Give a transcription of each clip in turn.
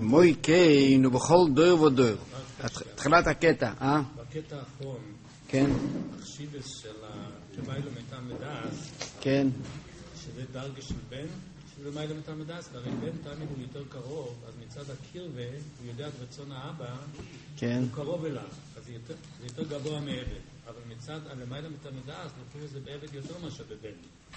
מוי קיין ובכל דור ודור. התחלת הקטע, בקטע האחרון, כן, החשיבס של כמיילו מטעם מדעס, כן. שזה דרגה של בן, שזה מיילו מטעם מדעס, הרי בן תמיד הוא יותר קרוב, אז מצד הקרבה, הוא יודע את רצון האבא, כן. הוא קרוב אליו, אז זה יותר גבוה מעבד. אבל מצד הלמיילו מטעם מדעס, נותנים לזה בעבד יותר מאשר בבן.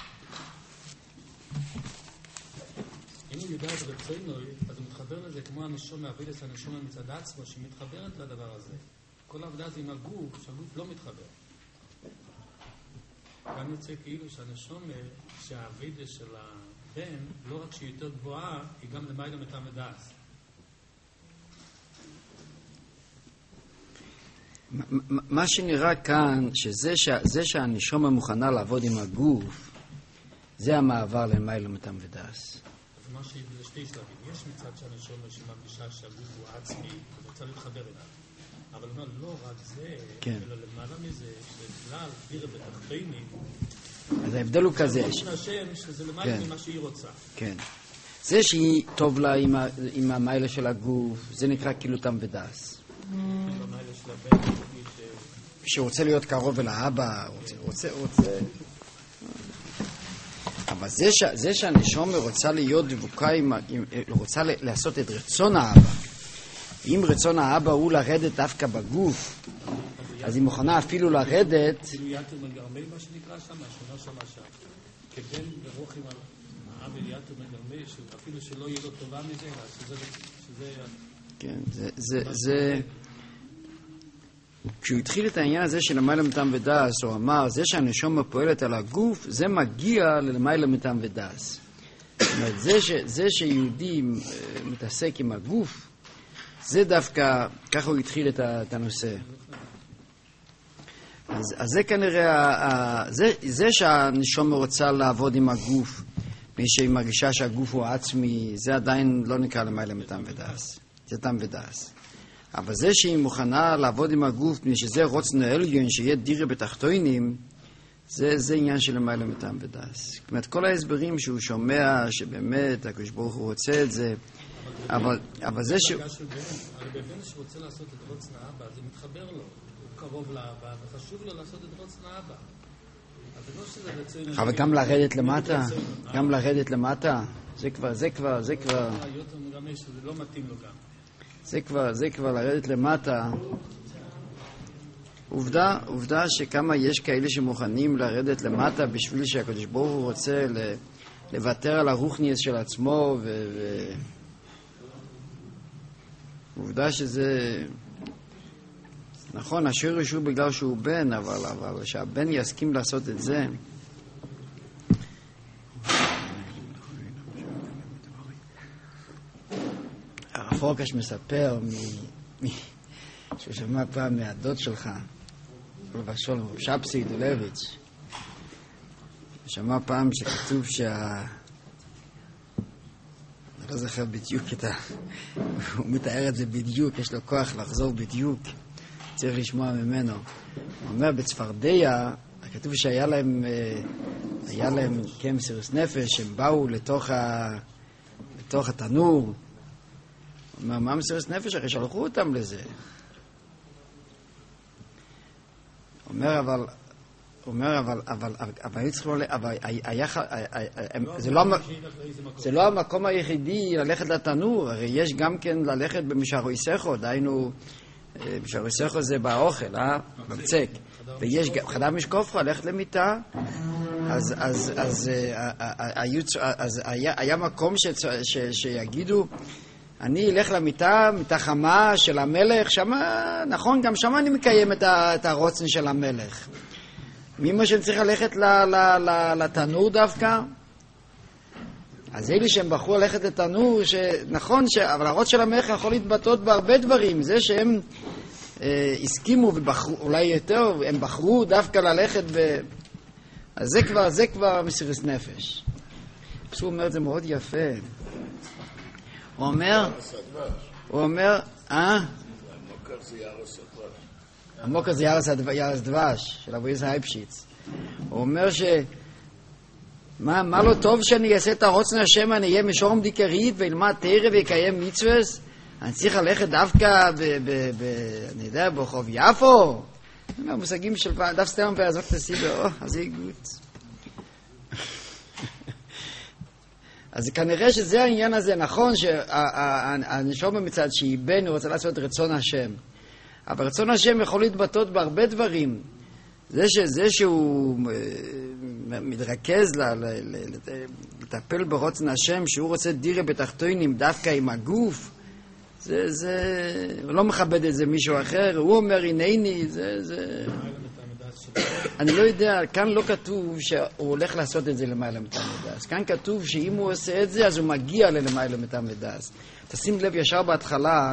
אם הוא יודע את רצונו, אז הוא מתחבר לזה כמו הנשום מהווידס, הנשום מצד עצמו, שהיא מתחברת לדבר הזה. כל העבודה זה עם הגוף, שהגוף לא מתחבר. גם יוצא כאילו שהנשום, שהווידס של הבן, לא רק שהיא יותר גבוהה, היא גם למיילו מטעם מדעס. מה שנראה כאן, שזה שהנשום מוכנה לעבוד עם הגוף, זה המעבר למיילו מטעם מדעס. זה מה שהיא בשתי שלבים. יש מצד שהנשום שמרגישה שהגוף הוא עצמי, אז רוצה להתחבר אליו. אבל לא רק זה, כן. אלא למעלה מזה, שבגלל דירה בתחתינים, אז ההבדל הוא כזה. השם, שזה למעלה ממה שהיא רוצה. כן. זה שהיא טוב לה עם המיילה של הגוף, זה נקרא כאילו תם ודס. במיילה של הבן, שרוצה להיות קרוב אל האבא, רוצה. אבל זה שהנשום רוצה להיות דבוקה, רוצה לעשות את רצון האבא. אם רצון האבא הוא לרדת דווקא בגוף, אז היא מוכנה אפילו לרדת. כאילו יתר מגרמי, מה שנקרא שם, השונה שם עכשיו. כבן ברוחים על האבא יתר מגרמי, אפילו שלא יהיה לו טובה מזה, שזה... כן, זה... כשהוא התחיל את העניין הזה של למעלה מטעם ודס, הוא אמר, זה שהנשום פועלת על הגוף, זה מגיע ללמעלה מטעם ודס. זאת אומרת, זה שיהודי מתעסק עם הגוף, זה דווקא, ככה הוא התחיל את הנושא. אז זה כנראה, זה שהנשום רוצה לעבוד עם הגוף, מי שהיא מרגישה שהגוף הוא עצמי, זה עדיין לא נקרא למעלה מטעם ודס. זה טעם ודס. אבל זה שהיא מוכנה לעבוד עם הגוף, מפני שזה רוצנו עליון, שיהיה דירה בתחתונים, זה עניין של למעלה מטעם ודס. זאת אומרת, כל ההסברים שהוא שומע, שבאמת הקדוש ברוך הוא רוצה את זה, אבל זה ש... הרי בבן שרוצה לעשות את רוצנו האבא, זה מתחבר לו, הוא קרוב לאבא, וחשוב לו לעשות את רוצנו האבא. אבל גם לרדת למטה, גם לרדת למטה, זה כבר... זה לא מתאים לו גם. זה כבר לרדת למטה. עובדה שכמה יש כאלה שמוכנים לרדת למטה בשביל שהקדוש ברוך הוא רוצה לוותר על הרוחניאס של עצמו עובדה שזה נכון, השורש הוא בגלל שהוא בן, אבל שהבן יסכים לעשות את זה. הרב פורקש מספר שהוא שמע פעם מהדוד שלך, ובשולם, שבסי דולביץ', שמע פעם שכתוב אני לא זוכר בדיוק הוא מתאר את זה בדיוק, יש לו כוח לחזור בדיוק, צריך לשמוע ממנו. הוא אומר, בצפרדיה, כתוב שהיה להם מסירות נפש, הם באו לתוך התנור. הוא אומר, מה מסירות נפש? הרי שלחו אותם לזה. אבל היו צריכים זה לא המקום היחידי ללכת לתנור, הרי יש גם כן ללכת במשערו יסכו, דהיינו משערו יסכו זה באוכל, בבצק, ויש חדר משקוף, ללכת למיטה, אז היה מקום שיגידו, אני אלך למיטה, מיטה חמה של המלך, שמה, נכון, גם שם אני מקיים את הרוצן של המלך. ממה שאני צריך ללכת לתנור דווקא? אז אלה שהם בחרו ללכת לתנור, שנכון, אבל הרוץ של המלך יכול להתבטאות בהרבה דברים. זה שהם הסכימו ובחרו, אולי יותר, הם בחרו דווקא ללכת אז זה כבר מסירות נפש. הוא אומר את זה מאוד יפה. הוא אומר, המוקר זה ירס דבש של אבויס הייפשיץ. הוא אומר מה לא טוב שאני אעשה את הרוצן השם, אני אהיה משורם דיקרית וילמד תרא ויקיים מצווס, אני צריך ללכת דווקא אני יודע, ברחוב יפו? המושגים של דף סטרמן ויעזוב את הסיבר, אז זה גוט. אז כנראה שזה העניין הזה, נכון שהנשמה מצד שהיא בן, הוא רוצה לעשות רצון השם. אבל רצון השם יכול להתבטאות בהרבה דברים. זה שהוא מתרכז לטפל ברצון השם, שהוא רוצה דירה בתחתונים דווקא עם הגוף, הוא לא מכבד את זה מישהו אחר, הוא אומר הנני, אני לא יודע, כאן לא כתוב שהוא הולך לעשות את זה למעלה מתעמדס. כאן כתוב שאם הוא עושה את זה, אז הוא מגיע למעלה מתעמדס. תשים לב ישר בהתחלה,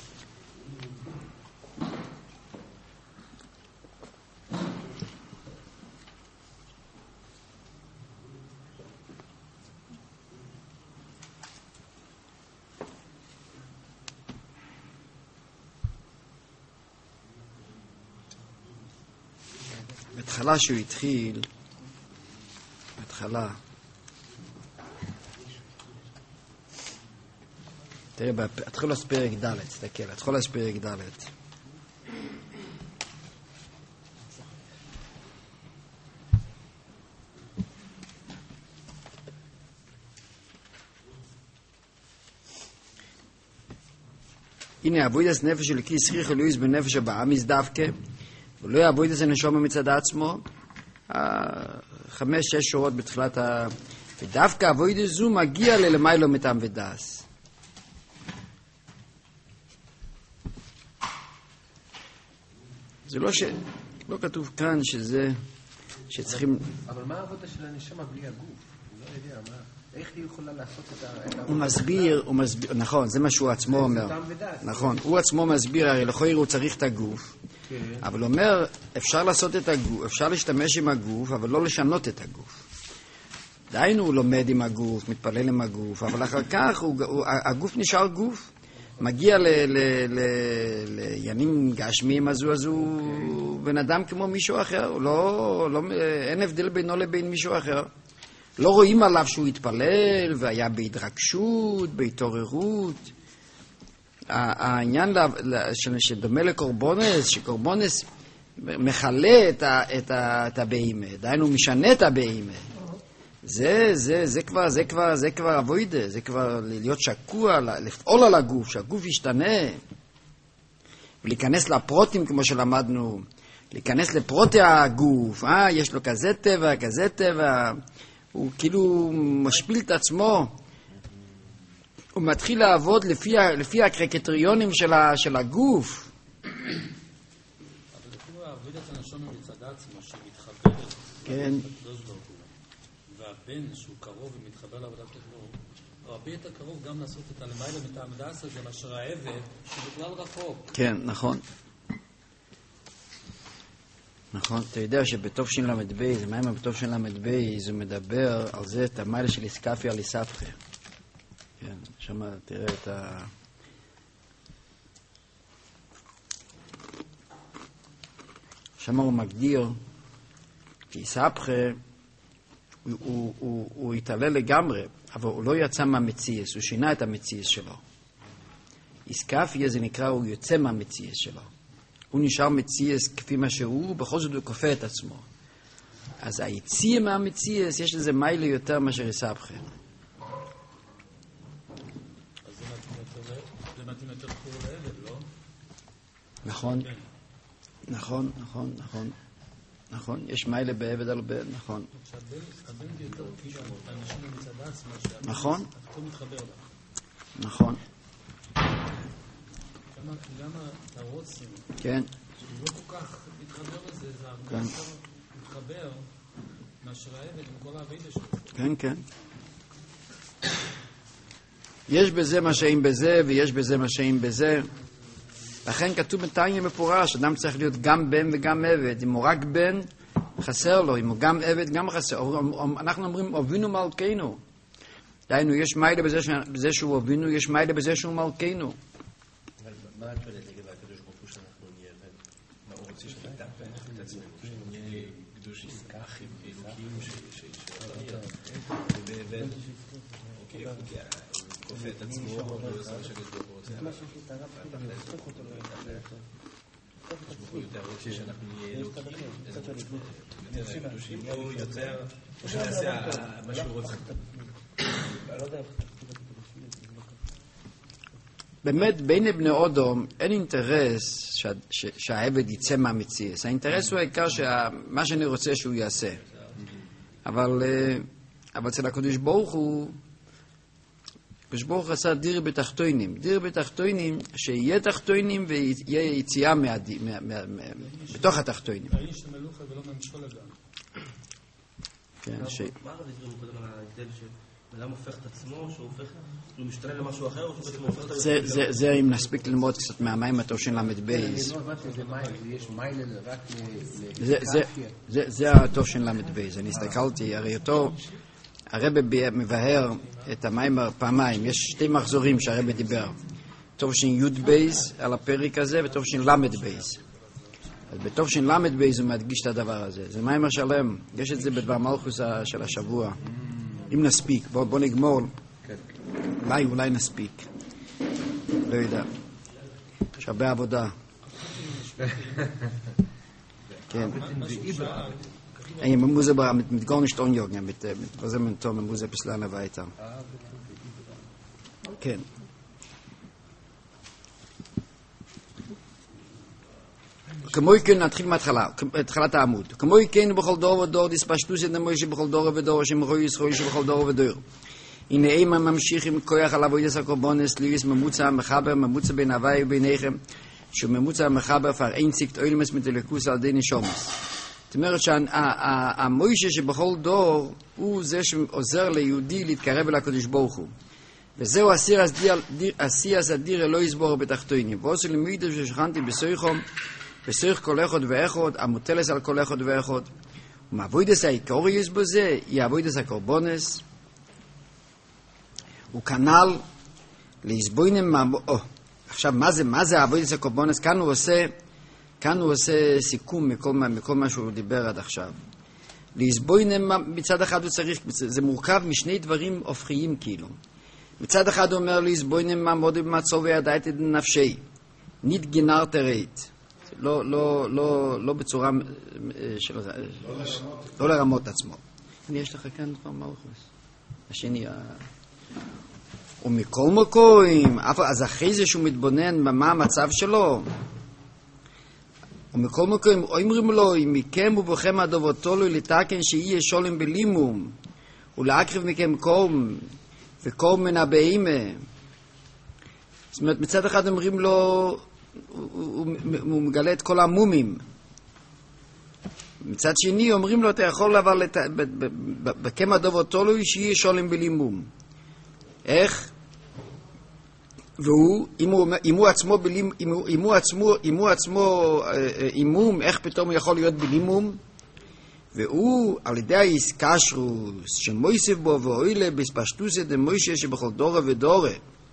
בהתחלה שהוא התחיל, בהתחלה, תראה, התחילו פרק ד', תסתכל, התחילו פרק ד'. הנה, עבודת נפש אלוקי שכיח אלוהיס בנפש הבאה מזדווקא, ולא יעבוד את זה נשמה מצד עצמו. 5-6 שורות בתחילת ודווקא עבוד זו מגיע ללמיילו מטעם ודעס. זה לא כתוב כאן שזה שצריכים... אבל מה העבודה של הנשמה בלי הגוף? הוא לא יודע, איך היא יכולה לעשות את הוא מסביר, נכון, זה מה שהוא עצמו אומר. נכון, הוא עצמו מסביר, הרי לכאורה הוא צריך את הגוף. אבל הוא אומר, אפשר לעשות את הגוף, אפשר להשתמש עם הגוף, אבל לא לשנות את הגוף. דיינו הוא לומד עם הגוף, מתפלל עם הגוף, אבל אחר כך הגוף נשאר גוף. מגיע לימים גשמיים, אז הוא בן אדם כמו מישהו אחר. אין הבדל בינו לבין מישהו אחר. לא רואים עליו שהוא התפלל והיה בהתרגשות, בהתעוררות. העניין שדומה לקורבונס, שקורבונס מחלה את הבהמה, דהיינו משנה את הבהמה. זה כבר עבודה, זה כבר להיות שקוע, לפעול על הגוף, שהגוף ישתנה, ולהיכנס לפרוטים כמו שלמדנו, להיכנס לפרוטי הגוף, יש לו כזה טבע, הוא כאילו משפיל את עצמו, הוא מתחיל לעבוד לפי הקריטריונים של הגוף. אבל אפילו העבודת הנשמה מצד עצמו שמתחברת לקדוש ברוך הוא, והבן שהוא קרוב ומתחבר לעבודת הקרוב, הוא הרבה יותר קרוב גם לעשות את הלמילה מטעם דעס הזה מאשר העבד שבכלל רחוק. כן, נכון. נכון, אתה יודע שבטוב של למד בייז, מה עם בטוב של למד בייז, הוא מדבר על זה, את המיילה של איסקפיה ליספחה. כן, שמה, תראה את שמה הוא מגדיר, כי איספחה, הוא התעלה לגמרי, אבל הוא לא יצא מהמציאס, הוא שינה את המציאס שלו. איסקפיה זה נקרא, הוא יוצא מהמציאס שלו. הוא נשאר מציאס כפי מה שהוא, בכל זאת הוא כופה את עצמו. אז היציאה מהמציאס, יש לזה מיילה יותר מאשר איסבכה. אז זה מתאים יותר קרוב לעבד, לא? נכון. יש מיילה בעבד על בן, נכון. הבן יותר כאילו, האנשים מצד עצמו, נכון. הכל מתחבר לה. נכון. למה הרוצים, כן. שהוא לא כל כך מתחבר לזה, זה הרבה יותר מתחבר מאשר העבד עם כל העבודה שלו. כן. יש בזה מה שאין בזה, ויש בזה מה שאין בזה. לכן כתוב בתניא מפורש, אדם צריך להיות גם בן וגם עבד. אם הוא רק בן, חסר לו. אם הוא גם עבד, גם חסר. אנחנו אומרים, אבינו מלכנו. דהיינו, יש מיילה בזה שהוא אבינו, יש מיילה בזה שהוא מלכנו. מה את שואלת לגבי הקדוש ברוך הוא שאנחנו נהיה בן? מה הוא רוצה שתתאפך את עצמנו? שנהיה קדוש יזכח עם אלוקים כופה את עצמו, ועושה מה שהקדוש ברוך הוא רוצה. מה שיש לי את הרב כאילו, אני הופך אותו הוא יותר רוצה שאנחנו נהיה יותר קדושים, או יותר, או שנעשה מה שהוא רוצה. אני לא יודע איך באמת, בין בני אודום אין אינטרס שהעבד יצא מהמציאות. האינטרס הוא העיקר שמה שאני רוצה שהוא יעשה. אבל אצל הקדוש ברוך הוא, הקדוש ברוך הוא עשה דיר בתחתונים. דיר בתחתונים, שיהיה תחתונים ויהיה יציאה בתוך התחתונים. האיש המלוכה ולא ממשול אדם. כן, מה הרב הסביר קודם על ההבדל שאדם הופך את עצמו, שהוא הופך, הוא משתנה למשהו אחר, או שהוא בעצם הופך את עצמו? זה אם נספיק ללמוד קצת מהמים התושן למד בייס. לא הבנתי איזה מים, יש מייל רק זה התושן למד בייס. אני הסתכלתי, הרי אותו, הרב מבהר את המים פעמיים. יש שתי מחזורים שהרב דיבר. תושן י' בייס על הפרק הזה, ותושן למד בייס. אז בתושן למד בייס הוא מדגיש את הדבר הזה. זה מים השלם. יש את זה בדבר מלכוס של השבוע. אם נספיק, בוא נגמור. אולי נספיק. לא יודע. יש הרבה עבודה. כן. Ej, man muss aber mit gar nicht anjagen, mit was man tun, man muss etwas lernen weiter. כן. כמו כן נתחיל מהתחלת העמוד. כמו כן בכל דור ודור דיספשטוס את המוישה בכל דור ודור שמרוי ישראל שבכל דור ודור. הנה אימה ממשיך עם כוח על עבודת הקורבנות ליריס ממוצע מחבר ממוצע בין הוואי וביניכם שממוצע מחבר פר אינסיקט אוילמס מתלקוס על די נשומס. זאת אומרת שהמוישה שבכל דור הוא זה שעוזר ליהודי להתקרב אל הקדוש ברוך הוא. וזהו עשייה אדיר אלוהי יסבור בתחתונים. ועושה למידה ששכנתי בסויחום בסויח כל אחד ואחד, המוטלס על כל אחד ואחד. ומעבודס העיקוריוס בזה, היא עבודס הקורבנס. הוא כנ"ל להסבוינם עכשיו מה זה עבודס הקורבנס? כאן הוא עושה סיכום מכל מה שהוא דיבר עד עכשיו. להסבוינם מצד אחד הוא צריך, זה מורכב משני דברים הופכיים כאילו. מצד אחד הוא אומר להסבוינם מעמוד במצוא וידעת את נפשי. נית גינר תרית. לא בצורה של לא לרמות את עצמו. יש לך כאן כבר מלכוס. השני ומכל מקום, אז אחרי זה שהוא מתבונן במה המצב שלו, ומכל מקום אומרים לו, אם מכם ובכם הדובותו לו לתקן שיהיה שולם בלימום ולהקריב מכם קום וקום מן הבהמה. זאת אומרת, מצד אחד אומרים לו הוא מגלה את כל המומים. מצד שני אומרים לו אתה יכול אבל בכם הדובותו לו שיהיה שולם בלימום. איך? והוא, אם הוא עצמו אימום, איך פתאום יכול להיות בלימום? והוא, על ידי האיסקשרוס שמויסף בו ואוילה בספשטוסה דמוישה שבכל דורה ודורה,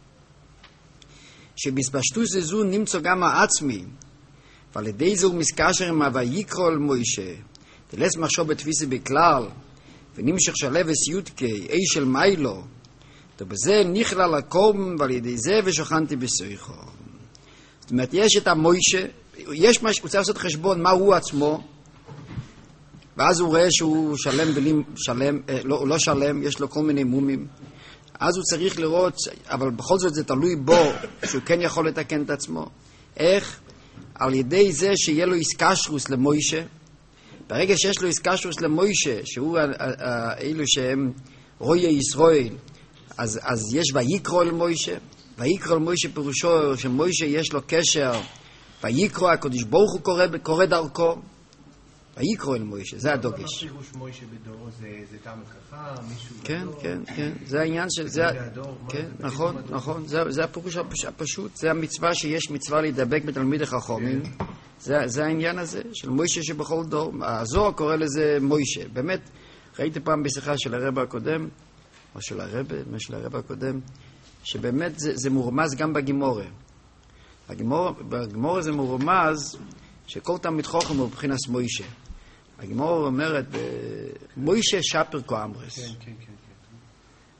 שבספשטוסה זו נמצא גם העצמי, ועל ידי זה הוא מסקשר עם הויקרא אל מוישה, תלס מחשוב בתפיסה בכלל, ונמשך שלב וסיוטקי, אי של מיילו, ובזה נכלל הקום, ועל ידי זה ושוכנתי בסויחו. זאת אומרת, יש את המוישה, הוא צריך לעשות חשבון מה הוא עצמו, ואז הוא רואה שהוא שלם, הוא לא שלם, יש לו כל מיני מומים. אז הוא צריך לראות, אבל בכל זאת זה תלוי בו, שהוא כן יכול לתקן את עצמו. איך? על ידי זה שיהיה לו איסקשרוס למוישה. ברגע שיש לו איסקשרוס למוישה, שהוא אלו שהם רואי ישראל, אז יש ויקרא אל מוישה. ויקרא אל מוישה פירושו שמוישה יש לו קשר, ויקרא הקדוש ברוך הוא קורא דרכו. ויקרא אל מוישה, זה הדוגש. מה פירוש מוישה בדורו? זה טעם חכם, מישהו גדול? כן, זה העניין של זה. כן, נכון, זה הפירוש הפשוט, זה המצווה שיש מצווה להידבק בתלמיד החכמים. זה העניין הזה של מוישה שבכל דור. הזוהר קורא לזה מוישה. באמת, ראיתי פעם בשיחה של הרב הקודם, או של הרב הקודם, שבאמת זה מורמז גם בגימורה. בגימורה זה מורמז שכל תלמיד חכם הוא מבחינת מוישה. הגימורה אומרת, מוישה שפר קאמרס.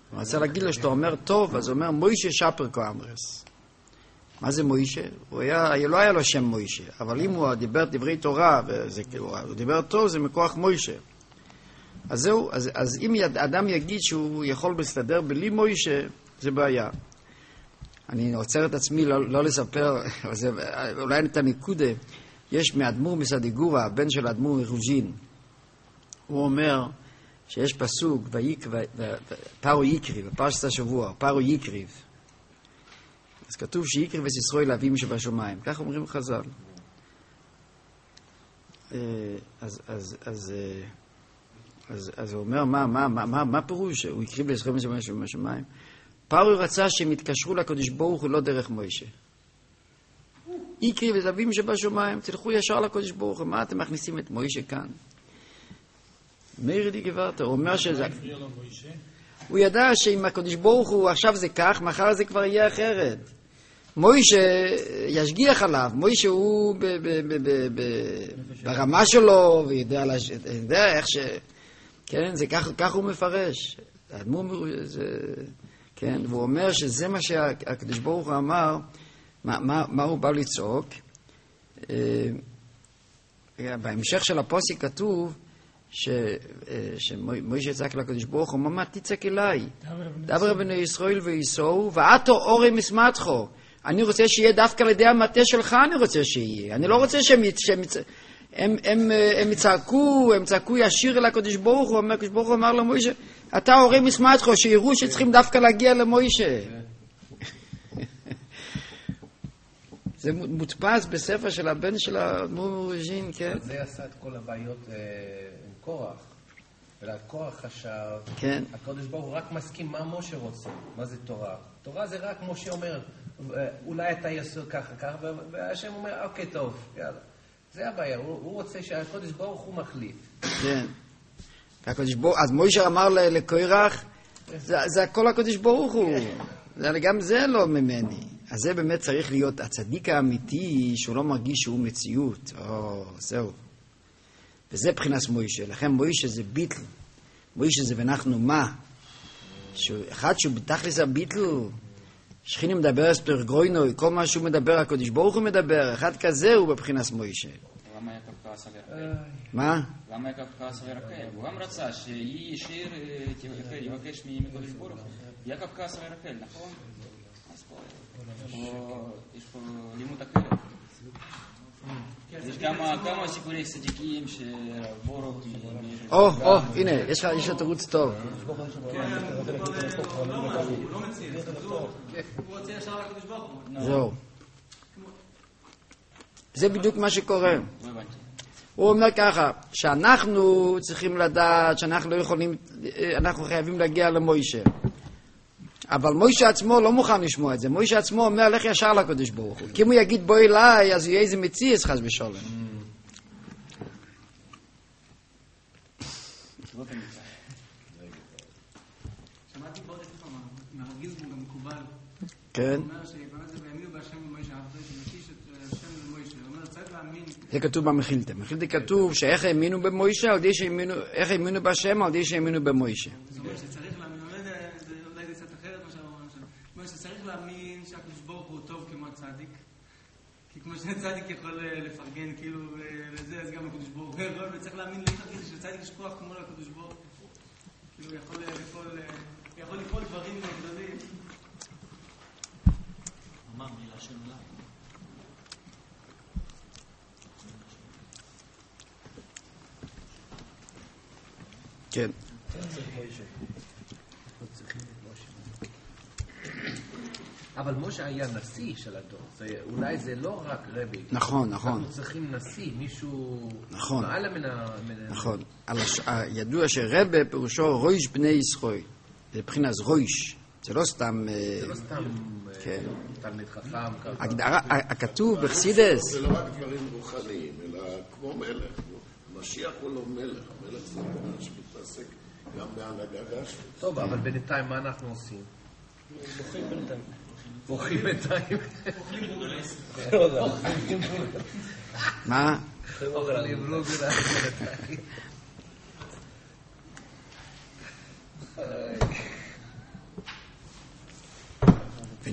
הוא רצה להגיד לו שאתה אומר טוב, אז הוא אומר מוישה שפר כאמרס. מה זה מוישה? לא היה לו שם מוישה, אבל אם הוא דיבר דברי תורה, הוא דיבר טוב, זה מכוח מוישה. אז זהו, אז אם אדם יגיד שהוא יכול להסתדר בלי מוישה, זה בעיה. אני עוצר את עצמי לא לספר, אולי את הנקודה, יש מאדמו"ר מסדיגורה, הבן של האדמו"ר מרוז'ין, הוא אומר שיש פסוק, פרו יקריב, בפרשת השבוע, פרו יקריב. אז כתוב שיקריב את ישראל לאבים שבשמיים, כך אומרים חז"ל. אז הוא אומר, מה פירוש? הוא יקריב את ישראל שבשמיים? פרו רצה שהם יתקשרו לקדוש ברוך הוא לא דרך מוישה. יקריב את אבים שבשמיים, תלכו ישר לקדוש ברוך הוא, מה אתם מכניסים את מוישה כאן? מאיר די גברת, הוא אומר שזה... הוא ידע שאם הקדוש ברוך הוא עכשיו זה כך, מחר זה כבר יהיה אחרת. מוישה ישגיח עליו, מוישה הוא ברמה שלו, ויודע איך ש... כן, זה כך הוא מפרש. האדמו"ר זה... כן, והוא אומר שזה מה שהקדוש ברוך הוא אמר, מה הוא בא לצעוק. בהמשך של הפוסק כתוב שמוישה צעק לקדוש ברוך הוא, מה תצעק אליי? דבר בני ישראל ויסעו, ועתו אורי מסמתחו. אני רוצה שיהיה דווקא לידי המטה שלך, אני רוצה שיהיה. אני לא רוצה הם יצעקו ישיר אל הקדוש ברוך הוא. הקדוש ברוך הוא אמר למוישה, אתה אורי מסמתחו, שיראו שצריכים דווקא להגיע למוישה. זה מודפס בספר של הבן של האדמו"ר מרוז'ין, כן? זה עשה את כל הבעיות עם קורח. ולקורח חשב, כן. הקדוש ברוך הוא רק מסכים מה משה רוצה. מה זה תורה? תורה זה רק משה אומר, אולי אתה יעשה ככה, והשם אומר, אוקיי, טוב, יאללה. זה הבעיה, הוא רוצה שהקדוש ברוך הוא מחליט. כן. אז משה אמר לקורח, זה הכל הקדוש ברוך הוא. גם זה לא ממני. אז זה באמת צריך להיות הצדיק האמיתי שהוא לא מרגיש שהוא מציאות. זהו. וזה בחינת מוישה. לכן מוישה זה ביטל. מוישה זה ואנחנו מה? אחד שהוא בתכלס הביטל, שכיני מדבר אספר גרוינוי, כל מה שהוא מדבר, הקדוש ברוך הוא מדבר, אחד כזה הוא בבחינת מוישה. למה יעקב כעס על רחל? מה? למה יעקב כעס על רחל? הוא גם רצה שהיא ישיר יבקש מקדוש ברוך הוא. יעקב כעס על רחל, נכון? אז יש פה לימוד אחרת. יש כמה סיפורי צדיקים שבורוך... הנה, יש לך תירוץ טוב. הוא רוצה ישר לקדוש ברוך הוא. זהו. זה בדיוק מה שקורה. הוא אומר ככה, שאנחנו צריכים לדעת שאנחנו לא יכולים, אנחנו חייבים להגיע למוישה. אבל מוישה עצמו לא מוכן לשמוע את זה. מוישה עצמו אומר, לך ישר לקדוש ברוך הוא. כי אם הוא יגיד בוא אליי, אז יהיה איזה מציאס חס ושלום. שמעתי פה אצלך מהרב גיזבורג המקובל. כן. הוא אומר שבאמת זה והאמינו בהשם ומוישה, אחרי שמקיש את השם ומוישה. הוא אומר, צריך להאמין. זה כתוב במחילתא. במחילתא כתוב שאיך האמינו במוישה, איך האמינו בהשם, על ידי שהאמינו במוישה. זאת אומרת שצריך להאמין, אולי זה קצת אחרת מה שאמרנו עכשיו. זאת אומרת שצריך להאמין שהקדוש ברוך הוא טוב כמו הצדיק. כי כמו שצדיק יכול לפרגן כאילו וזה, אז גם הקדוש ברוך הוא יכול, וצריך להאמין שצדיק יש כוח כמו לקדוש ברוך הוא. כאילו יכול לפעול דברים גדולים. אמר מילה של עולם. כן. אבל משה היה נשיא של הדור. אולי זה לא רק רבי. נכון. אנחנו צריכים נשיא, מישהו... נכון. מעלה מן... נכון. ידוע שרבי פירושו רויש בני ישראל. זה מבחינת רויש. זה לא סתם... זה לא סתם תלמיד חכם. הכתוב בחסידס. זה לא רק דברים רוחניים, אלא כמו מלך. משיח הוא לא מלך. המלך זה מלך שמתעסק גם בהנהגה גשמית. טוב, אבל בינתיים מה אנחנו עושים? בוכים בינתיים. מה? אוכלים רוגלה בינתיים.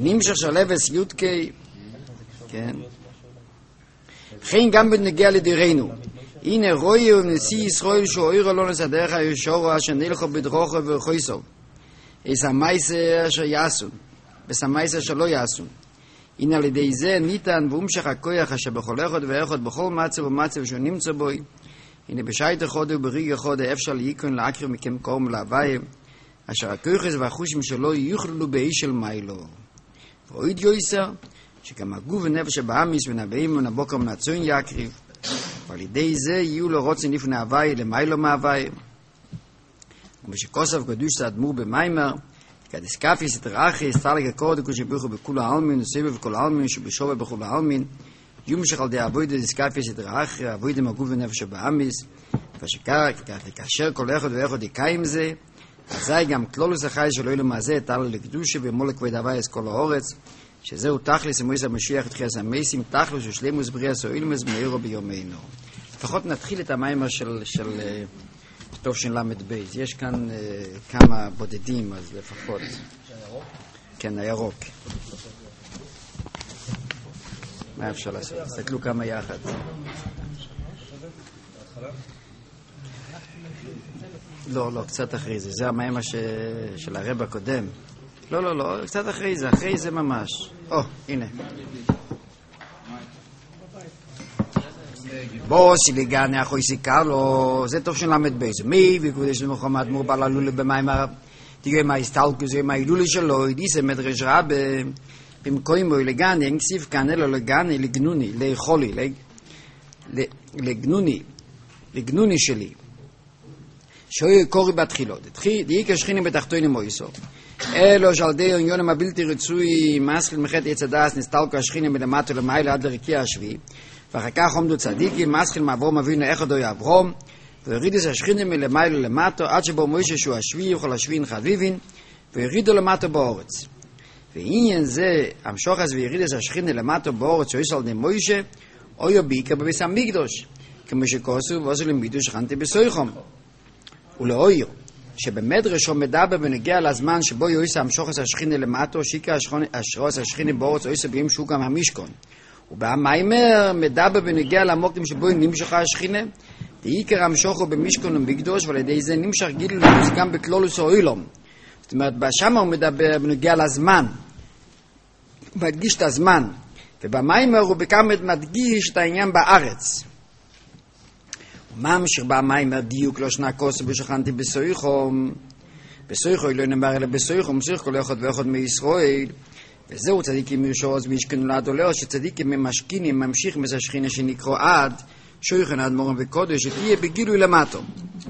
ונמשך שלבס יודקי, כן. וכן גם בנגיע לדירנו. הנה רואי ונשיא ישראל שאוירו לא נסדרך הישורו אשר נלכו בדרוכו ורחויסו. איזה המייסה אשר יעשו, בסמייסה אשר לא יעשו. הנה על ידי זה ניתן והומשך הכוח אשר בכל אחד ואחד בכל מצב ומצב שהוא נמצא בו. הנה בשעת אחד ובריג אחד אפשר להיקון להקריב מכם קורם להווי, אשר הכוחס והחושים שלו יוכלו באיש של מיילו. ועוד יויסר, שגם הגוף ונפש הבאמיס ונבאים ונבוקר ונצוין יקריב, ועל ידי זה יהיו לו רוצן לפני הווי למיילו מהווי. ובשכוסף קדוש סדמור במיימר, כדסקפי סתרחי סתלק הקורדו כשבוכו בכול העלמין וסבב כל העלמין שבשובה בכול העלמין, יומשך על די אבוידה דסקפי סתרחי, אבוידה מגוף ונפש הבאמיס, וכאשר כל אחד ואחד יקיים זה, אזי גם כלולוס החי של אילום הזה תעלה לקדושה ומולק כבד הווי את כל האורץ, שזהו תכלס אמויס המשיח את חייס המייסים, תכלס ושלימוס בריאס או אילומס מאירו ביומנו. לפחות נתחיל את המיימר של טוב של למד בייז. יש כאן כמה בודדים, אז לפחות. כן, הירוק. מה אפשר לעשות? תסתכלו כמה יחד. לא, קצת אחרי זה. זה המיימר של הרב הקודם. לא, קצת אחרי זה ממש. הנה. בוסי לגני אחוי סיכר לו, זה טוב שלמד בייז. מי וקודש למוחמד מורבל עלולה במיימר, תראה מה הסתלקו זה, מה העלולה שלו, ידיסה מדרש רבה, במקוים בו לגני, אין כסיף כאן אלו לגני, לגנוני, לאכולי, לגנוני שלי. שוי קורי בתחילות. דייק השכינים בתחתונים מויסו. אלו שעל די עניונם הבלתי רצוי, מסחיל מחט יצדס, נסתלקו השכינים מלמטו למעלה עד לרקיע השביעי. ואחר כך עומדו צדיקים, מסחיל מעברום אבינו אחד אוי אברום, והורידו השכינים מלמעלה למטו, עד שבו מוישה שהוא השביעי, וכל השביעין חביבין, והורידו למטו באורץ. ועניין זה, המשוחס והורידו השכינים למטו באורץ, שהוא על די מוישה, אוי בעיקר בביס המקדוש, כמו שכוסו ועשו למידו שכנתי בסויחום. ולאויר, שבמדרשו מדבר בנגיע לזמן שבו יויסה המשוחס השכינה למטו, שיקה השרוס השכינה באורץ, יויסה בים שהוא גם המשכון. ובמיימר מדבר בנגיע למוקדים שבו נמשכה השכינה, דעיקר המשוחו במשכון ובקדוש, ועל ידי זה נמשך גידול גם בכלולוס האילום. זאת אומרת, שם הוא מדבר בנגיע לזמן, הוא מדגיש את הזמן, ובמיימר הוא בכמה מדגיש את העניין בארץ. ממשיך במיימר דיוק לא שנה כוסו ושכנתי בסויחום, בסויחו לא נאמר אלא בסויחום, בסויח כל אחד ואחד מישראל, וזהו צדיקים ירשעוז וישכנו לעד עולהו, שצדיקים ממשכינים ממשיך מסשכינה שנקרא עד, שויכן עד מורם וקודש, שתהיה בגילוי למטו.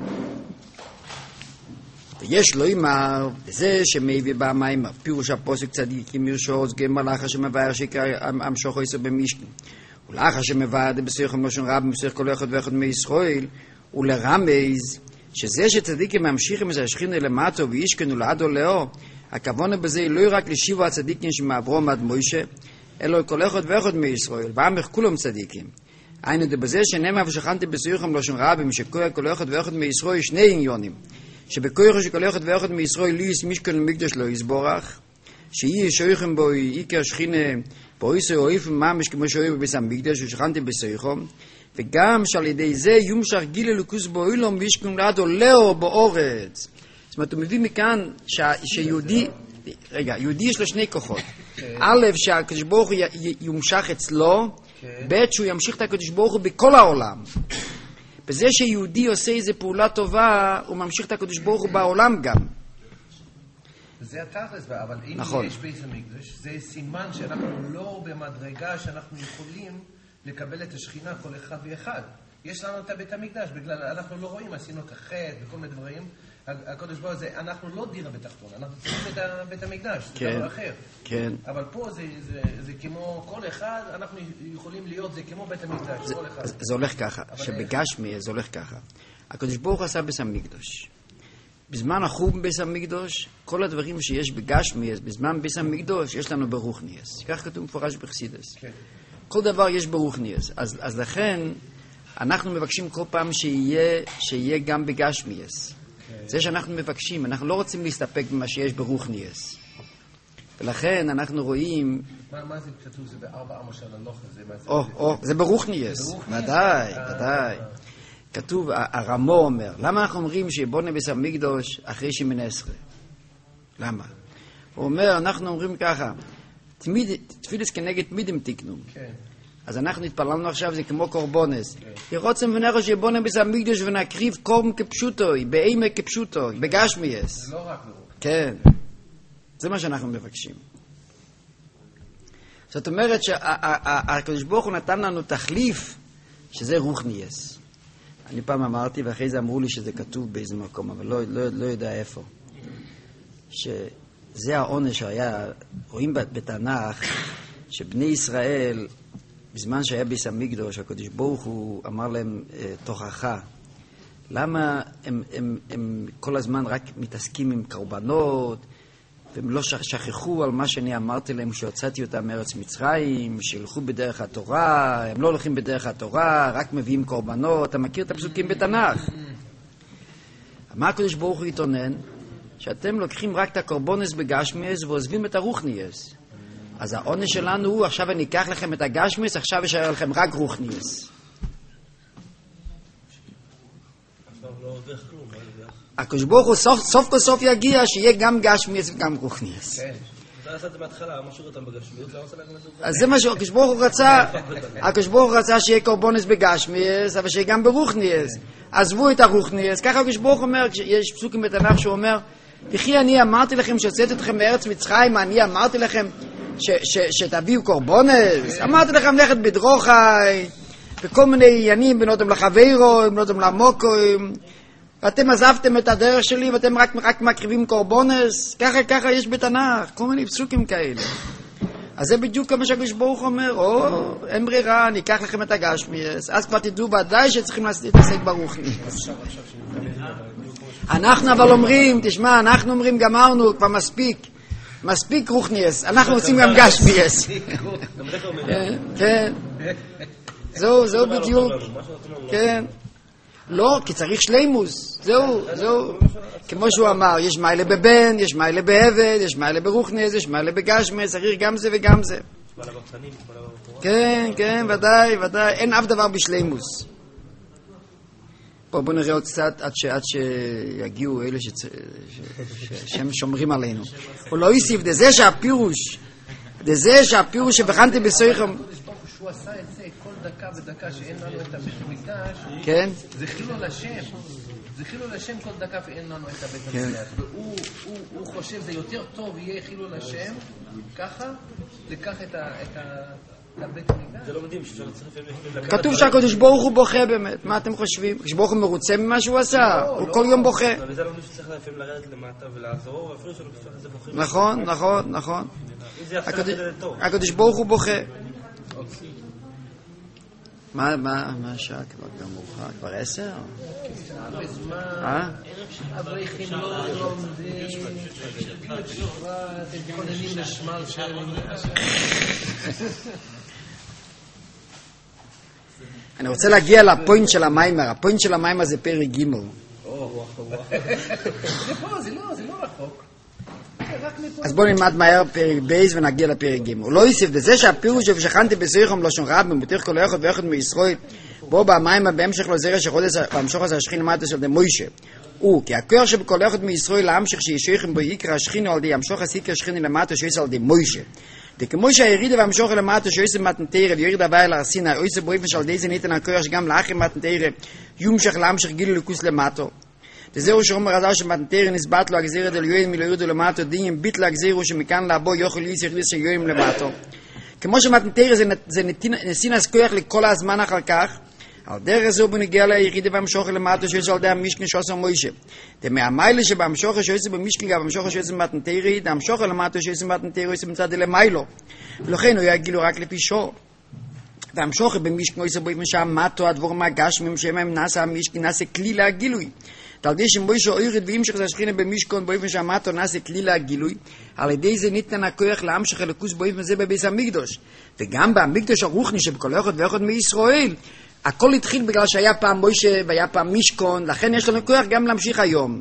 ויש לו אמר, וזה שמביא במיימר, פירוש הפוסק צדיקים ירשעוז, גמר לאחר שמבאר שיקר המשוחו יסו במשכן. ולאחר שמבאר בסויחום לשון רב, בסויח כל אחד ואחד מישראל, ולרמז, שזה שצדיקים ממשיכים מסשכינה למטו וישכנו לעד עולהו, הכוונה בזה לא רק לשיבו הצדיקים שמעברום עד מוישה, אלא כל אחד ואחד מישראל, ועמך כולם צדיקים. היינו בזה שנאמר ושכנתי בסויחום לשון רבים, שכויה כל אחד ואחד מישראל שני עניונים, שבכויחו שכל אחד ואחד מישראל לא יסמישכן ומקדש לא יסבורך, שיהיה שויחם בו עיקר שכינה, בו יסוי אויפם ממש כמו שאויב בביס המקדש, ושכנתי בסויחום, וגם שעל ידי זה יומשך גיל אלוקוס בו אילום וישכן לעד עולהו באורץ. זאת אומרת, הוא מביא מכאן שיהודי, יהודי יש לו שני כוחות. א', שהקדוש ברוך הוא יומשך אצלו, ב', שהוא ימשיך את הקדוש ברוך הוא בכל העולם. בזה שיהודי עושה איזו פעולה טובה, הוא ממשיך את הקדוש ברוך הוא בעולם גם. זה התכלס, אבל אם נכון. יש בית המקדש, זה סימן שאנחנו לא במדרגה שאנחנו יכולים לקבל את השכינה כל אחד ואחד. יש לנו את בית המקדש, בגלל אנחנו לא רואים, עשינו כחת וכל מיני דברים. הקודש ברוך הוא, אנחנו לא דירה בתחתון, אנחנו צריכים את בית המקדש, זה דבר אחר. כן. אבל פה זה כמו כל אחד, אנחנו יכולים להיות, זה כמו בית המקדש, כל אחד. זה הולך ככה, שבגשמי זה הולך ככה. הקדוש ברוך הוא עשה בית המקדש. בזמן החורבן בית המקדש, כל הדברים שיש בגשמי, בזמן בית המקדש, יש לנו ברוחניאס. כך כתוב מפורש בחסידות. כל דבר יש ברוחניאס. אז לכן, אנחנו מבקשים כל פעם שיהיה גם בגשמיאס. זה שאנחנו מבקשים, אנחנו לא רוצים להסתפק במה שיש ברוחניאס. ולכן אנחנו רואים... מה זה כתוב? זה בארבע עמוש על הלוך, זה ברוכניאס, ודאי, ודאי. כתוב, הרמו אומר, למה אנחנו אומרים שבונה ביס המקדוש אחרי שמיני עשרה? למה? הוא אומר, אנחנו אומרים ככה, תפילס כנגד תמידים תקנו. אז אנחנו התפללנו עכשיו, זה כמו קורבונס. ירוצם ונראה שבונה ביס המקדוש ונקריב קורם כפשוטוי, באימה כפשוטוי, בגשמייס. זה לא רק ברוך. כן. זה מה שאנחנו מבקשים. זאת אומרת שהקדוש ברוך הוא נתן לנו תחליף, שזה רוחניאס. אני פעם אמרתי, ואחרי זה אמרו לי שזה כתוב באיזה מקום, אבל לא יודע איפה. שזה העונש שהיה, רואים בתנ"ך, שבני ישראל, בזמן שהיה ביס המקדוש, הקדוש ברוך הוא אמר להם תוכחה. למה הם כל הזמן רק מתעסקים עם קורבנות, והם לא שכחו על מה שאני אמרתי להם שהוצאתי אותם מארץ מצרים, שילכו בדרך התורה, הם לא הולכים בדרך התורה, רק מביאים קורבנות. אתה מכיר את הפסוקים בתנ"ך? מה הקדוש ברוך הוא התעונן? שאתם לוקחים רק את הקורבנס בגשמיאס ועוזבים את הרוחניאס. אז העונש שלנו הוא, עכשיו אני אקח לכם את הגשמיאס, עכשיו ישאר לכם רק רוחניאס. הקדוש ברוך הוא סוף כל סוף יגיע שיהיה גם גשמיאס וגם רוחניאס. כן. אתה עשה את זה בהתחלה, משאיר אותם בגשמיות, למה עושה להם את זה? אז זה מה שהקדוש ברוך הוא רצה. הקדוש ברוך הוא רצה שיהיה קורבנס בגשמיאס, אבל שיהיה גם ברוחניאס. עזבו את הרוחניאס. ככה הקדוש ברוך אומר, יש פסוקים בתנ"ך שהוא אומר, וכי אני אמרתי לכם שהוצאתי אתכם מארץ מצרים, אני אמרתי לכם שתביאו קורבנס, אמרתי לכם לכת בדרוכי, וכל מיני עניינים בנותם לחברו, בנותם למוקוים, ואתם עזבתם את הדרך שלי, ואתם רק מקריבים קורבנס. ככה יש בתנ"ך, כל מיני פסוקים כאלה. אז זה בדיוק כמו שהקדוש ברוך אומר, אין ברירה, אני אקח לכם את הגשמיאס, אז כבר תדעו ודאי שצריכים להתעסק ברוחניאס. אנחנו אבל אומרים, תשמע, אנחנו אומרים, גמרנו, כבר מספיק רוחניאס, אנחנו רוצים גם גשמיאס. כן, זהו בדיוק, כן. לא, כי צריך שלימוס, זהו. כמו שהוא אמר, יש מיילה בבן, יש מיילה בעבד, יש מיילה ברוחניאס, יש מיילה בגשמיאס, צריך גם זה וגם זה. כן, ודאי, אין אף דבר בשלימוס. בואו נראה עוד קצת עד שיגיעו אלה שהם שומרים עלינו. הוא לא יוסיף, דזה שהפירוש שבחנתי בסויכם. שהוא עשה את זה כל דקה ודקה שאין לנו את הבית המקדש, כן? זה חילול השם. זה חילול השם כל דקה ואין לנו את הבית המקדש. והוא חושב זה יותר טוב יהיה חילול השם, ככה, לקח את הבית המקדש. זה לא מדהים שאתה לא צריך... כתוב שהקדוש ברוך הוא בוכה באמת. מה אתם חושבים? הקדוש ברוך הוא מרוצה ממה שהוא עשה? הוא כל יום בוכה. וזה לא מישהו שצריך לפעמים לרדת למטה ולעזור, ואפילו שלא תפתח את זה בוכים. נכון. אם זה יפתח את זה טוב. הקדוש ברוך הוא בוכה. מה השעה כבר? גם מאוחר? כבר 10? אברכים לא לומדים, אתם כוננים לשמל של... אני רוצה להגיע לפוינט של המיימר. הפוינט של המיימר זה פרק ג'. זה לא רחוק. אז בואו נלמד מהר פרק בייס ונגיע לפרק ג'. הוא לא יוסיף לזה שהפירוש ששכנתי בסויכם לשון רב במותיר כל אחד ואחד מישראל בו במיימר בהמשך לו זרע שחודש והמשוך הזה השכין למטה של דמוישה הוא כי הכוח שבכל אחד מישראל להמשך שישויכם בו יקרא השכינו על די המשוך הסיקר השכיני למטה שיועס על די מוישה וכמו שהירידה והמשוך למטה שיועס במתנתרא וירידה הבאה לארסינה יועס בויפה של די זה ניתן הכוח שגם לאחרי מתנתרא יומשך להמשך גילו לקוס למטה וזהו שאומר הזר שמתנתרא נסבט לו הגזירה דל יוין מלאירדו למטה דין ביט להגזירו שמכאן לבוא יוכל ליס יחליס של יוין למטה כמו שמתנתרא זה נסין הסכוח לכל הזמן אחר כך על דרך זו בנגיע לירידה והמשוך למטה שיש על די המשכן שעושה מוישה דמהמיילה שבהמשוך שיועס במשכן גם המשוך שיועס במתנתרא דהמשוך למטה שיועס במתנתרא יועס במצד למיילו ולכן הוא יגילו רק לפי שור והמשוך במשכן יועס בו משם מטו הדבור מהגשמים שמהם נעשה המשכן נעשה כלי להגילוי על ידי שמוישה אוירד והמשך זה השכינה במשכון באופן שהמטו נעשה כלי להגילוי על ידי זה ניתן הכוח להמשך הלכוס באופן זה בביס המקדוש וגם במקדוש הרוחני שבכל אחד ואחד מישראל הכל התחיל בגלל שהיה פעם מוישה והיה פעם משכון לכן יש לנו כוח גם להמשיך היום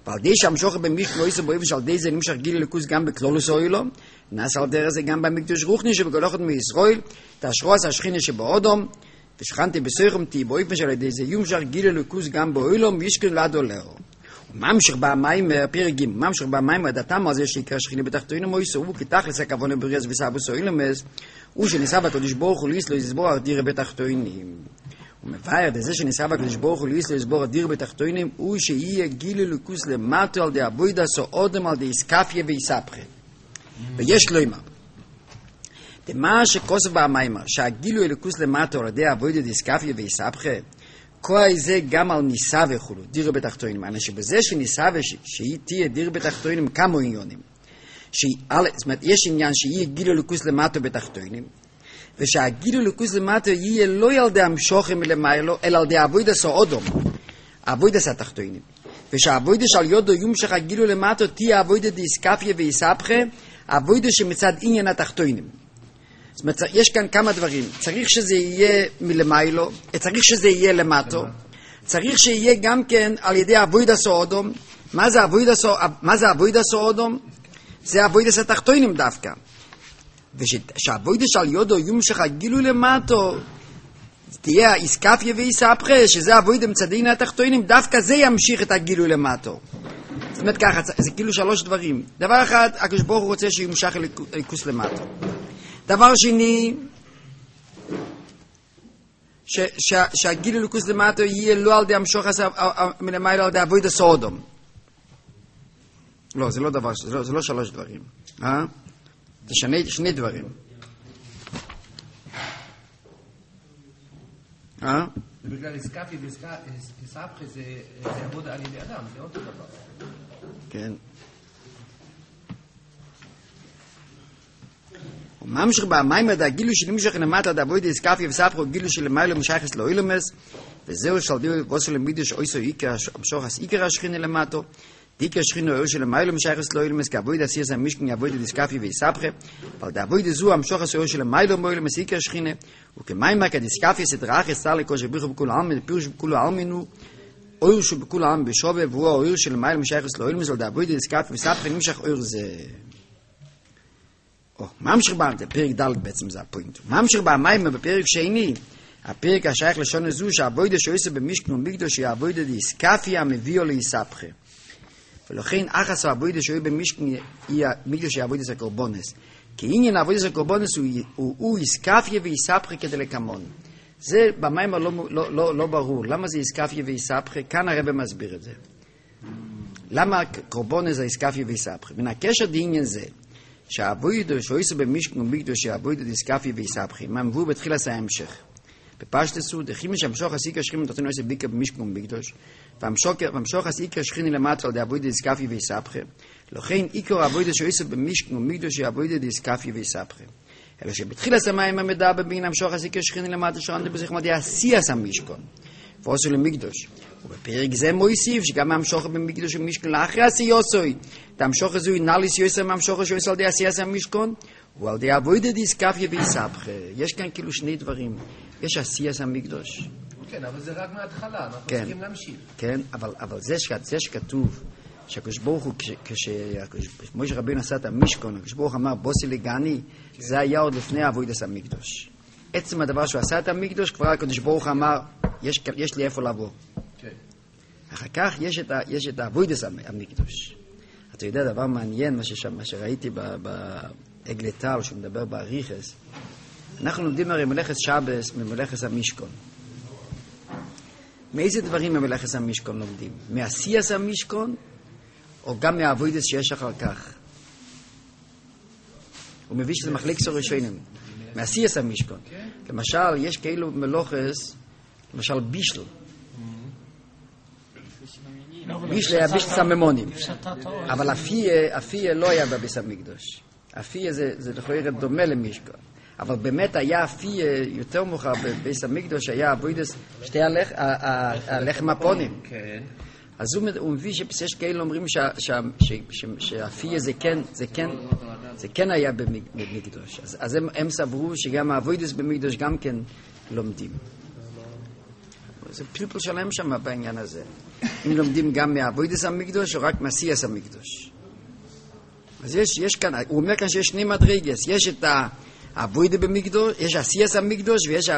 ועל די שהמשוך במשכן לא יישא באופן שעל די זה נמשך גיל אלוקוס גם בכלולוס אוהלו, נעשה על דרך זה גם במקדוש רוחני שבגלוכת מישראל, תאשרו עשה השכינה שבאודום, ושכנתי בסויכם תהי באופן שעל ידי זה יומשך גיל אלוקוס גם באוהלו, וישכן לעד עולהו. וממשך במים, פרק ג' ממשיך במים הדתם על זה שיקרא שכינה בתחתונים מויסו, הוא כתכלס הכוונה בריאס וסבוס אוהלמס, הוא שניסה בקדוש ברוך הוא ליסלו יסבור אדיר בתחתונים. הוא מבאר בזה שניסה בקדוש ברוך הוא ליסלו יסבור אדיר בתחתונים, הוא שיהיה גיל אלוקוס למטו על די אבוידא סאודם על די איסקפיה ואיסבכה. ויש לומר, דמה שכוסף במיימר, שהגילו אלוקוס למטו על די אבוידא די איסקפיה ואיסבכה, כוי זה גם על ניסה וכולו, דיר בתחתונים. אני שבזה שניסה שהיא תהיה דיר בתחתונים כמה עניונים. זאת אומרת, יש עניין שיהיה גילו אלוקוס למטו בתחתונים, ושהגילו אלוקוס למטו יהיה לא ילדי המשוכם מלמיילו, אלא על די אבוידא סאודום, אבוידא התחתונים. ושהאבוידא שעל יודו יומשך הגילו למטו תהיה אבוידא די איסקפיה ואיסבכה, אבוידא שמצד עניין התחתונים. זאת אומרת, יש כאן כמה דברים. צריך שזה יהיה מלמיילו, צריך שזה יהיה למטו, צריך שיהיה גם כן על ידי אבוידא סאודום. מה זה אבוידא סאודום? זה אבוידא התחתונים דווקא. ושהאבוידא שעל יודו יומשך הגילו למטו, תהיה איסקפיה ואיסבכה, שזה אבוידא מצד עניין התחתונים, דווקא זה ימשיך את הגילו למטו. זאת אומרת ככה, זה כאילו שלוש דברים. דבר אחד, הקדוש ברוך הוא רוצה שימשך אלוקוס למטו. דבר שני, שהגיל אלוקוס למטו יהיה לא על די המשוך מלמיילו, על די אבוידא סאודום. לא, זה לא דבר, זה לא שלוש דברים. זה שני דברים. בגלל איסקפיה ואיסבכה זה עבודה על ידי אדם, זה אותו דבר. כן. וממשיך במיימר דה גילו שנמשך למטה דה אבוידא איסקפיה ואיסבכה גילו שלמיילו משייכס לאוילמס, וזהו שעל די ווסו למידוש אויסו איקר המשוך איקר השכינה למטו, דיקר שכינה אויסו למיילו משייכס לאוילמס כאבוידא סיאס המשכן אבוידא איסקפיה ואיסבכה, אבל דה אבוידא זו המשוך אויסו למיילו מאוילמס איקר השכינה, וכמיימר כדיסקפיה סדרח יסתר לקושי ביחו בכל העלמין, פירוש בכל העלמינו, אויר שבכל העלמין בשווה, והוא האויר שלמיילו משייכס לאוילמס, על דה אבוידא איסקפיה ואיסבכה נמשך אויר זה. ממשיך זה פרק ד' בעצם זה הפוינט. ממשיך במיימר בפרק שני, הפרק השייך לשון הזו שהאבוידא שעושה במשכן ומקדוש היא האבוידא די איסקפיה מביאו לאיסבכה. ולכן אחס האבוידא שעושה במשכן היא מקדוש היא האבוידא הקורבנס. כי עניין האבוידא הקורבנס הוא איסקפיה ואיסבכה כדי לקמון. זה במיימר לא ברור. למה זה איסקפיה ואיסבכה? כאן הרב מסביר את זה. למה קורבנס זה איסקפיה ואיסבכה? מן הקשר דעניין זה שהאבוידא שעושה במשכן ומקדוש היא האבוידא די איסקפיה ואיסבכה. מה מבוא בתחילת ההמשך. בפשטסו, דחימי שהמשוך הסיקר שכינה תתנו עושה ביקר במשכן ומקדוש, והמשוך הסיקר שכינה למטה על די אבוידא די איסקפיה ואיסבכה. לכן עיקר האבוידא שעושה במשכן ומקדוש היא האבוידא די איסקפיה ואיסבכה. אלא שבתחילת המיימר מדבר בין המשוך הסיקר שכינה למטה שענדה בזכר מדי עשיית המשכן, ועשו למקדוש. ובפרק זה מוסיף שגם המשוך במקדוש ומשכן לאחרי עשייתו, המשוך הזו נאליס יוסר מהמשוך שעושה על די עשיית המשכן, ועל די אבוידא די איסקפיה ואיסבכה. יש כאן כאילו שני דברים. יש עשיית המקדוש. כן, אבל זה רק מההתחלה, אנחנו צריכים להמשיך. כן, אבל זה שכתוב, שהקדוש ברוך הוא, כשמשה רבינו עשה את המשכן, הקדוש ברוך אמר, בוסי לגני, זה היה עוד לפני אבוידס המקדוש. עצם הדבר שהוא עשה את המקדוש, כבר הקדוש ברוך אמר, יש לי איפה לבוא. אחר כך יש את אבוידס המקדוש. אתה יודע, דבר מעניין, מה שראיתי בעגלתר, שהוא מדבר באריכס, אנחנו לומדים הרי מלאכת שבס ממלאכת המשכן. מאיזה דברים ממלאכת המשכן לומדים? מעשיית המשכן, או גם מהאבוידס שיש אחר כך? הוא מביא שזה מחלקת ראשונים. מעשיית המשכן. למשל, יש כאילו מלאכת, למשל בישל. בישל היה בישל סממונים. אבל אפיה לא היה בביס המקדוש. אפיה זה לכאורה דומה למשכן. אבל באמת היה אפי יותר מאוחר בביס המקדוש, היה אבוידס שתי הלחם הפונים. אז הוא מביא שיש כאלה אומרים שהאפי זה כן היה במקדוש. אז הם סברו שגם האבוידס במקדוש גם כן לומדים. זה פלפל שלם שם בעניין הזה. אם לומדים גם מהעבודת המקדוש או רק מעשיית המקדוש. אז יש כאן, הוא אומר כאן שיש שני מדרגות. יש את העבודת במקדוש, יש עשיית המקדוש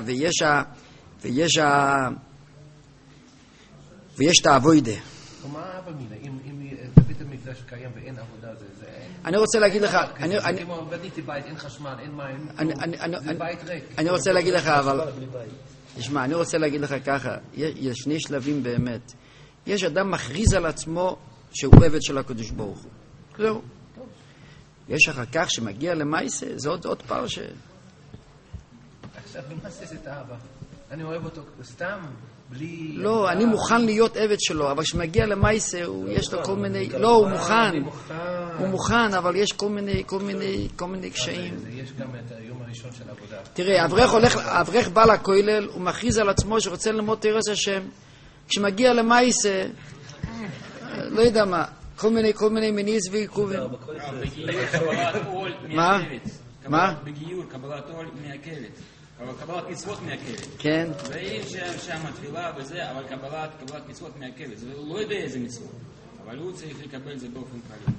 ויש את העבודת. מה במילה? אם בית המקדש קיים ואין עבודה, זה... אני רוצה להגיד לך... בניתי בית, אין חשמל, אין מים, זה בית ריק. אני רוצה להגיד לך, אבל... תשמע, אני רוצה להגיד לך ככה, יש שני שלבים באמת. יש אדם מכריז על עצמו שהוא עבד של הקדוש ברוך הוא. זהו. יש אחר כך שמגיע למעשה, זה עוד פרשה. עכשיו, במעשה זה אהבה. אני אוהב אותו סתם, בלי... לא, אני מוכן להיות עבד שלו, אבל כשמגיע למעשה, יש לו כל מיני... לא, הוא מוכן. הוא מוכן, אבל יש כל מיני קשיים. יש גם את היום הראשון של העבודה. תראה, אברך בא לכולל, הוא מכריז על עצמו שרוצה ללמוד תורת השם. כשמגיע למעשה, לא יודע מה, כל מיני מניס ועיכובים. מה? בגיור, קבלת עול מעכבת. קבלת מצוות מעכבת. כן. ואם שם תפילה וזה, אבל קבלת מצוות מעכבת. הוא לא יודע איזה מצוות, אבל הוא צריך לקבל זה באופן כללי.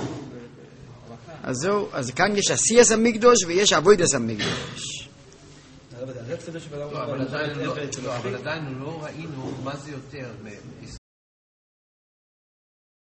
אז זהו, אז כאן יש עשיית המקדוש ויש עבודת המקדוש. אבל עדיין לא ראינו מה זה יותר,